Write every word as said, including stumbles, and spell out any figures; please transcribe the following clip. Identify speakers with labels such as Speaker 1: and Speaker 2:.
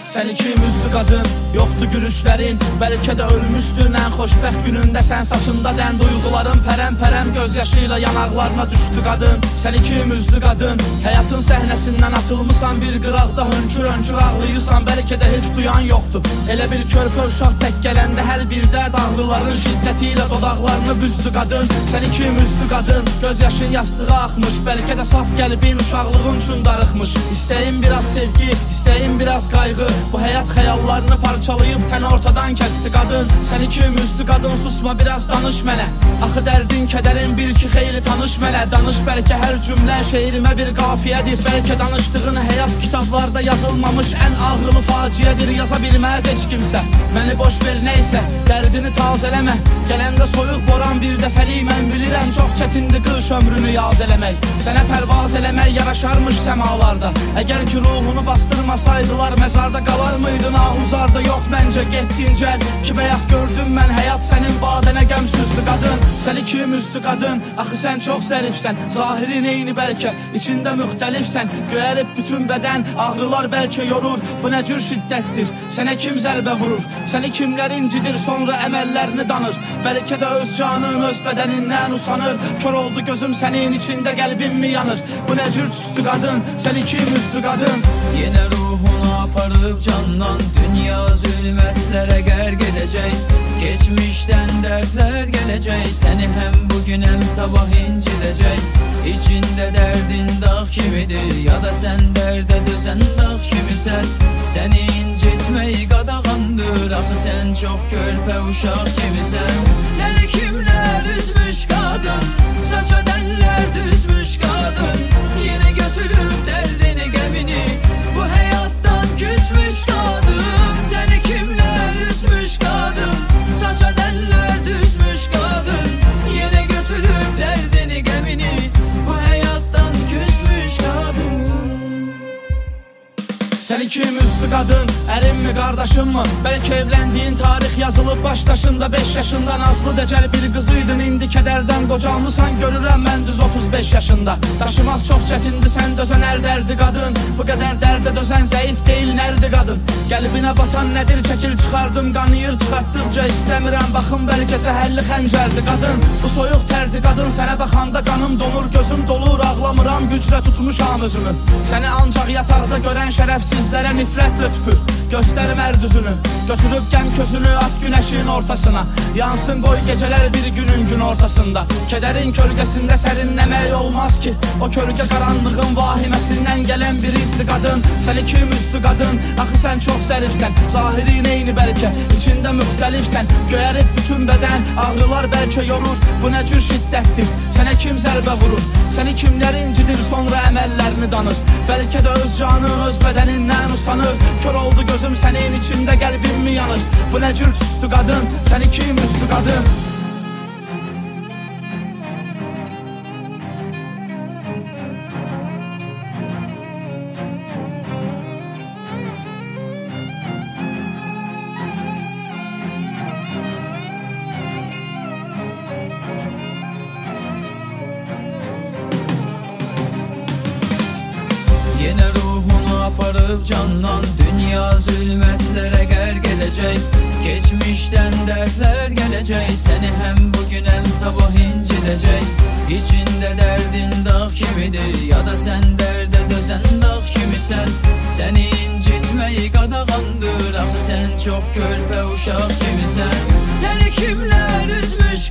Speaker 1: Səni kim üzdü qadın, yoxdur gülüşlərin. Bəlkə də ölmüşdün ən xoşbəxt günündə. Sən saçında dən duyğuların pərəm-pərəm göz yaşıyla yanaqlarına düşdü qadın. Səni kim üzdü qadın, həyatın səhnəsindən atılmışsan bir qıraqda hönkür-hönkür ağlayırsan. Bəlkə də heç duyan yoxdur. Elə bir körpə uşaq tək gələndə hər bir dərd ağrıların şiddəti ilə dodaqlarını büzdü qadın. Səni kim üzdü qadın, göz yaşın yastığa axmış. Bəlkə də saf qəlbin uşaqlığın üçün darıxmış. İstəyin biraz sevgi, istəyin biraz qayğı. Bu həyat xəyallarını parçalayıb təni ortadan kəsdi qadın. Səni kim üzdü qadın, susma biraz danış mənə. Axı dərdin, kədərin bir ki xeyli tanış mənə. Danış bəlkə hər cümlə şeirimə bir qafiyədir. Bəlkə danışdığın həyat kitablarda yazılmamış ən ağrılı faciədir. Yaza bilməz heç kimsə, məni boş ver neysə, dərdini tazələmə. Gələndə soyuq boran bir dəfəlik mən bilirəm. Çox çətindir qış ömrünü yaz eləmək. Sənə pərvaz eləmək yaraşarmış səmalarda. Əgər ki ruhunu bastırmasaydılar məzarda qalar mıydın ahuzarda? Yox məncə getdin gəl ki bəyək gördüm mən. Həyat sənin badənə qəmsüzdü qadın. Səni kim üzdü qadın, axı sən çox zərifsən. Zahirin eyni bəlkə, içində müxtəlifsən. Göyərib bütün bədən, ağrılar bəlkə yorur. Bu nə cür şiddətdir, sənə kim zərbə vurur? Səni kimlər incidir, sonra əməllərini danır. Bəlkə də öz canın, öz bədənindən usanır. Kör oldu gözüm sənin içində, qəlbim mi yanır? Bu nə cür tüstü qadın, səni kim üzdü qadın?
Speaker 2: Yenə ruhunu aparıb candan, dünya zülmətlərə qərq edəcək. Geçmişdən dərdlər gələcək, səni həm bugün həm sabah incidəcək. İçində dərdin dağ kimidir, ya da sən dərdə dözən dağ kimisən. Səni incitmək qadağandır, axı sən çox körpə uşaq kimisən. Səni kimlər üzmüş qadın, saça dəllər düzmüş qadın. Yenə götürüb dərdini, qəmini, bu həyatdan küsmüş qadın. Səni kimlər üzmüş qadın, saça dəllər düzmüş qadın. Yenə götürüb dərdini, qəmini, bu həyatdan küsmüş qadın.
Speaker 1: Səni kim üzdü qadın, ərin mi, qardaşın mı? Bəlkə evləndiyin tarix yazılıb başdaşında. Beş yaşında nazlı dəcəl bir qızıydın, indi kədərdən qocalmısan. Görürəm mən düz otuz beş yaşında. Daşımaq çox çətindir, sən dözən hər dərdi qadın. Bu qədər dərdə dözən zəif deyil, nərdi qadın. Qəlbinə batan nədir, çəkil çıxardım, qanıyır çıxartdıqca istəmirəm. Baxın bəlkə zəhərli xəncərdi qadın. Bu soyuq tərdi qadın, sənə baxanda qanım donur, gözüm dolur, ağlamıram, gücrə tutmuşam özümü. Səni ancaq yataqda görən şərəfsizlərə nifrətlə tüpür. Göstərim ər düzünü, götürüb qəm közünü at günəşin ortasına. Yansın qoy gecələr bir günün gün ortasında. Kədərin kölgəsində sərinləmək olmaz ki. O kölgə qaranlığın vahiməsindən gələn bir izdi qadın. Səni kim üzdü qadın, axı sən çox zərifsən. Zahirin eyni bəlkə, içində müxtəlifsən. Göyərib bütün bədən, ağrılar bəlkə yorur. Bu nə cür şiddətdir, sənə kim zərbə vurur? Səni kimlər incidir, sonra əməllərini danır. Bəlkə də öz canı, öz bədənindən usanır. Kör oldu gözüm sənin içində, qəlbim mi yanır? Bu nə cür tüstü qadın, səni kim üzdü qadın?
Speaker 2: Yenə ruhunu aparıb candan, dünya zülmətlərə qərq edəcək. Geçmişdən dərdlər gələcək, səni həm bugün həm sabah incidəcək. İçində dərdin dağ kimidir, ya da sən dərdə dözən dağ kimisən. Səni incitmək qadağandır, axı sən çox körpə uşaq kimisən. Səni kimlər üzmüş